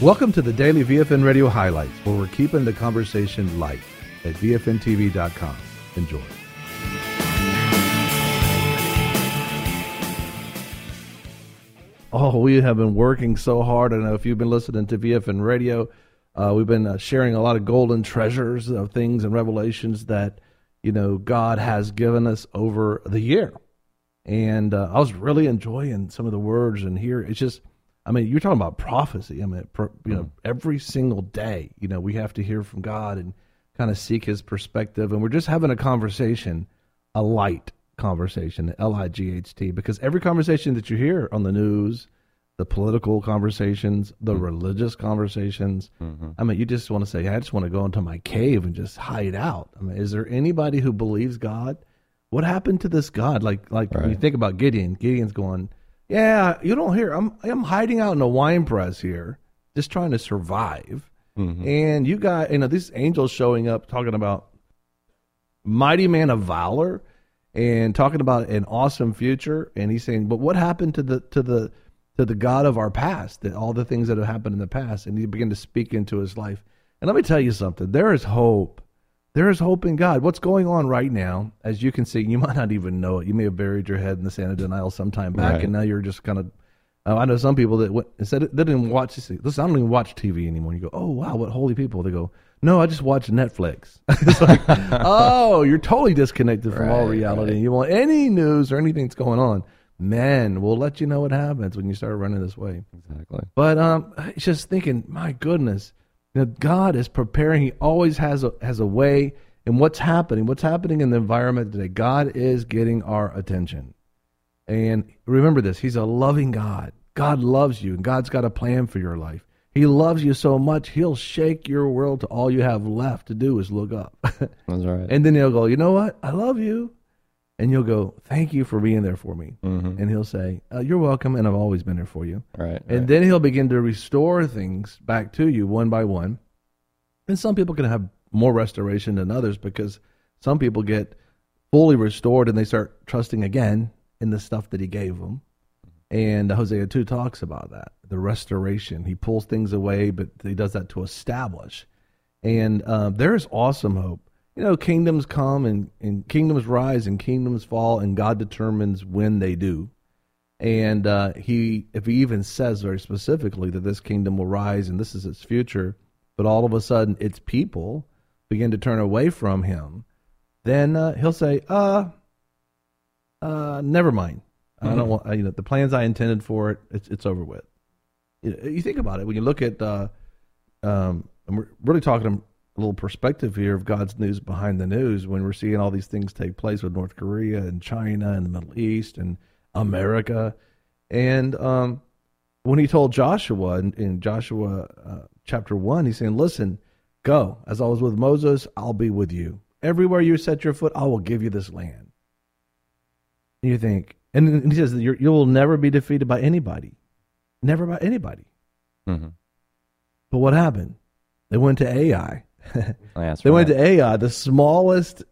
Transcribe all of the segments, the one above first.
Welcome to the Daily VFN Radio Highlights, where we're keeping the conversation light at VFNTV.com. Enjoy. Oh, we have been working so hard. I know if you've been listening to VFN Radio, we've been sharing a lot of golden treasures of things and revelations that, God has given us over the year. And I was really enjoying some of the words and here. It's just, you're talking about prophecy. Every single day, we have to hear from God and kind of seek his perspective. And we're just having a conversation, a light conversation, L-I-G-H-T, because every conversation that you hear on the news, the political conversations, the religious conversations, you just want to say, I just want to go into my cave and just hide out. Is there anybody who believes God? What happened to this God? Like when you think about Gideon's going, yeah, you don't hear. I'm hiding out in a wine press here, just trying to survive. And you got, these angels showing up talking about mighty man of valor and talking about an awesome future. And he's saying, but what happened to the God of our past? That all the things that have happened in the past, and he began to speak into his life. And let me tell you something. There is hope. There is hope in God. What's going on right now, as you can see, you might not even know it. You may have buried your head in the sand of denial sometime back, and now you're just kind of, I know some people that instead they didn't watch, listen, I don't even watch TV anymore. You go, oh, wow, what holy people. They go, no, I just watch Netflix. It's like, oh, you're totally disconnected from all reality. You want any news or anything that's going on. Man, we'll let you know what happens when you start running this way. Exactly. But it's just thinking, my goodness, God is preparing. He always has a way. And what's happening in the environment today, God is getting our attention. And remember this, he's a loving God. God loves you, and God's got a plan for your life. He loves you so much, he'll shake your world to all you have left to do is look up. That's right. And then he'll go, you know what? I love you. And you'll go, thank you for being there for me. And he'll say, you're welcome, and I've always been there for you. Right. And then he'll begin to restore things back to you one by one. And some people can have more restoration than others because some people get fully restored and they start trusting again in the stuff that he gave them. And Hosea 2 talks about that, the restoration. He pulls things away, but he does that to establish. And there is awesome hope. Kingdoms come and kingdoms rise and kingdoms fall, and God determines when they do. And if he even says very specifically that this kingdom will rise and this is its future, but all of a sudden its people begin to turn away from him, then he'll say, never mind. I don't want, the plans I intended for it, it's over with. You think about it, when you look at, and we're really talking a little perspective here of God's news behind the news, when we're seeing all these things take place with North Korea and China and the Middle East and America. And when he told Joshua in Joshua chapter 1, he's saying, listen, go. As I was with Moses, I'll be with you. Everywhere you set your foot, I will give you this land. And you think, and he says, you will never be defeated by anybody. Never by anybody. But what happened? They went to Ai. They went to Ai, the smallest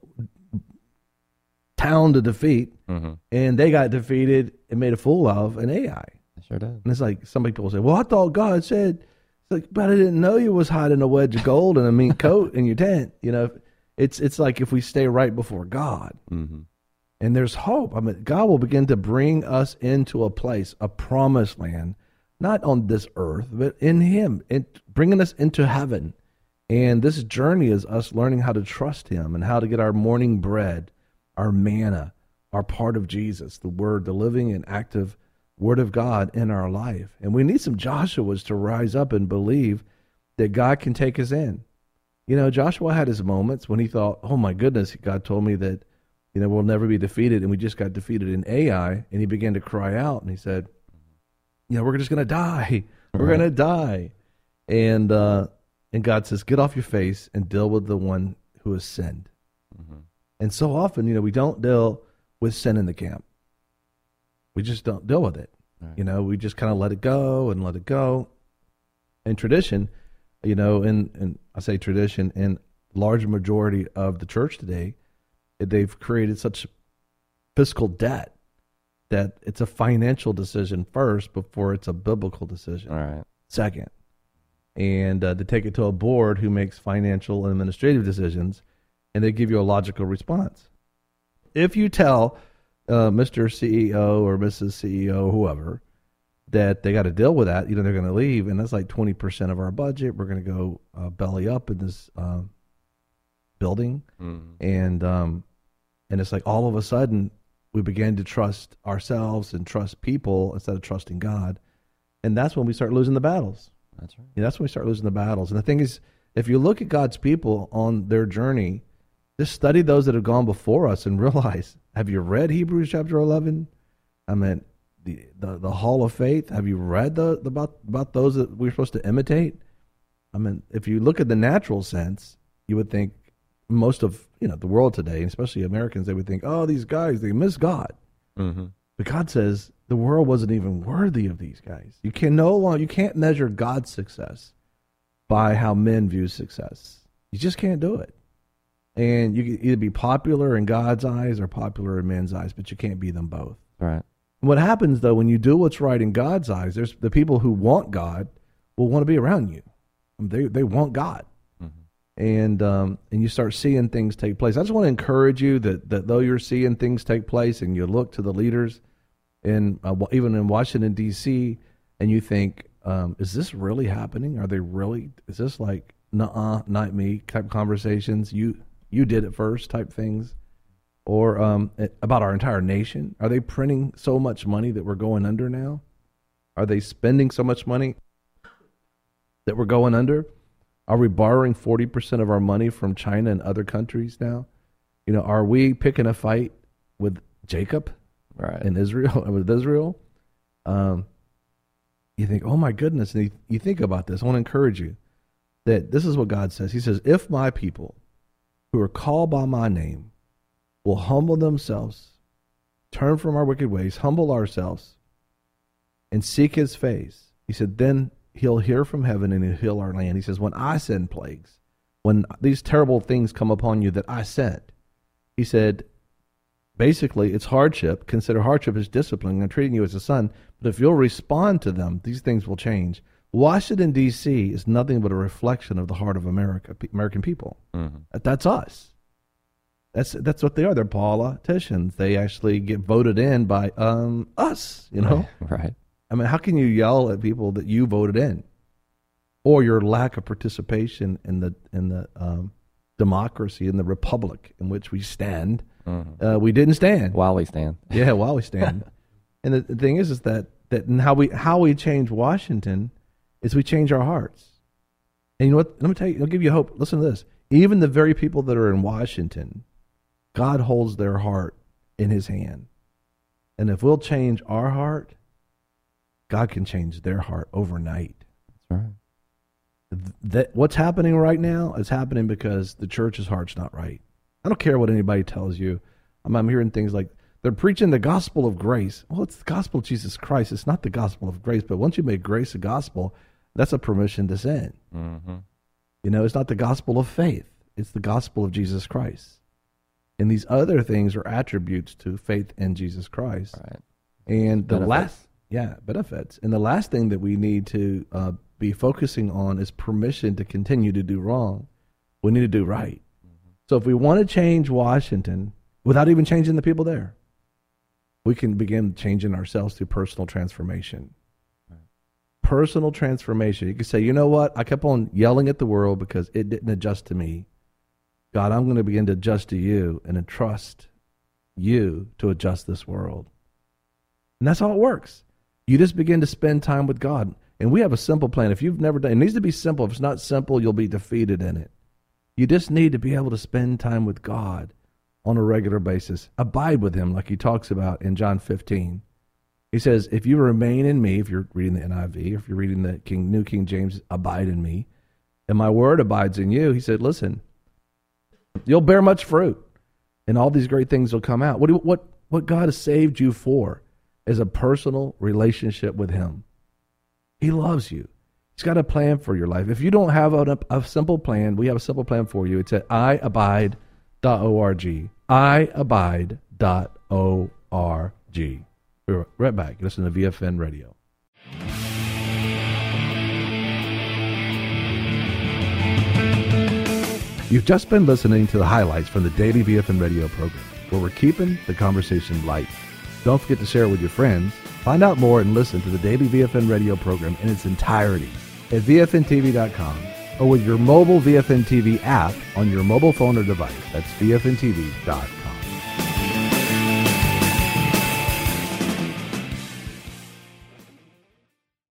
town to defeat, and they got defeated and made a fool of an Ai. Sure did. And it's like some people say, well, I thought God said, it's like, but I didn't know you was hiding a wedge of gold and a meat coat in your tent. It's like if we stay right before God. And there's hope. God will begin to bring us into a place, a promised land, not on this earth, but in him, and bringing us into heaven. And this journey is us learning how to trust him and how to get our morning bread, our manna, our part of Jesus, the word, the living and active word of God in our life. And we need some Joshuas to rise up and believe that God can take us in. Joshua had his moments when he thought, oh my goodness, God told me that, we'll never be defeated. And we just got defeated in Ai. And he began to cry out and he said, we're just going to die. We're going to die. And God says, get off your face and deal with the one who has sinned. And so often, we don't deal with sin in the camp. We just don't deal with it. Right. We just kind of let it go and let it go. And tradition, and I say tradition, in large majority of the church today, they've created such fiscal debt that it's a financial decision first before it's a biblical decision. All right. Second. and they take it to a board who makes financial and administrative decisions, and they give you a logical response. If you tell Mr. CEO or Mrs. CEO, whoever, that they got to deal with that, they're going to leave, and that's like 20% of our budget. We're going to go belly up in this building, and it's like all of a sudden we began to trust ourselves and trust people instead of trusting God, and that's when we start losing the battles. That's right. That's when we start losing the battles. And the thing is, if you look at God's people on their journey, just study those that have gone before us and realize, have you read Hebrews chapter 11? I mean, the Hall of Faith. Have you read about those that we're supposed to imitate? I mean, if you look at the natural sense, you would think most of the world today, especially Americans, they would think, oh, these guys, they miss God. Mm-hmm. But God says the world wasn't even worthy of these guys. You can't measure God's success by how men view success. You just can't do it. And you can either be popular in God's eyes or popular in men's eyes, but you can't be them both. Right. What happens, though, when you do what's right in God's eyes, there's the people who want God will want to be around you. They want God. And you start seeing things take place. I just want to encourage you that though you're seeing things take place and you look to the leaders in even in Washington, D.C., and you think, is this really happening? Are they really? Is this like, nuh-uh, not me type conversations? You did it first type things? Or about our entire nation? Are they printing so much money that we're going under now? Are they spending so much money that we're going under? Are we borrowing 40% of our money from China and other countries now? Are we picking a fight with Jacob, right, in Israel, with Israel? You think, oh my goodness, and you think about this. I want to encourage you that this is what God says. He says, if my people who are called by my name will humble themselves, turn from our wicked ways, humble ourselves, and seek his face, he said, then he'll hear from heaven and he'll heal our land. He says, when I send plagues, when these terrible things come upon you that I sent, he said, basically, it's hardship. Consider hardship as discipline. I'm treating you as a son. But if you'll respond to them, these things will change. Washington, D.C. is nothing but a reflection of the heart of American people. Mm-hmm. That's us. That's what they are. They're politicians. They actually get voted in by us, Right. I mean, how can you yell at people that you voted in, or your lack of participation in the democracy, in the republic in which we stand? Mm-hmm. We didn't stand while we stand. Yeah, while we stand. And the thing is that how we change Washington is we change our hearts. And you know what? Let me tell you. I'll give you hope. Listen to this. Even the very people that are in Washington, God holds their heart in His hand, and if we'll change our heart, God can change their heart overnight. That's right. What's happening right now is happening because the church's heart's not right. I don't care what anybody tells you. I'm hearing things like they're preaching the gospel of grace. Well, it's the gospel of Jesus Christ. It's not the gospel of grace. But once you make grace a gospel, that's a permission to sin. Mm-hmm. It's not the gospel of faith. It's the gospel of Jesus Christ. And these other things are attributes to faith in Jesus Christ. Right. And benefits. And the last thing that we need to be focusing on is permission to continue to do wrong. We need to do right. Mm-hmm. So if we want to change Washington without even changing the people there, we can begin changing ourselves through personal transformation. Right. Personal transformation. You can say, you know what? I kept on yelling at the world because it didn't adjust to me. God, I'm going to begin to adjust to you and entrust you to adjust this world. And that's how it works. You just begin to spend time with God. And we have a simple plan. If you've never done it, it needs to be simple. If it's not simple, you'll be defeated in it. You just need to be able to spend time with God on a regular basis. Abide with him, like he talks about in John 15. He says, if you remain in me, if you're reading the NIV, or if you're reading the New King James, abide in me, and my word abides in you, he said, listen, you'll bear much fruit, and all these great things will come out. What God has saved you for is a personal relationship with him. He loves you. He's got a plan for your life. If you don't have a simple plan, we have a simple plan for you. It's at iabide.org. iabide.org. We're right back. Listen to VFN Radio. You've just been listening to the highlights from the Daily VFN radio program, where we're keeping the conversation light. Don't forget to share it with your friends. Find out more and listen to the Daily VFN radio program in its entirety at VFNTV.com or with your mobile VFN TV app on your mobile phone or device. That's VFNTV.com.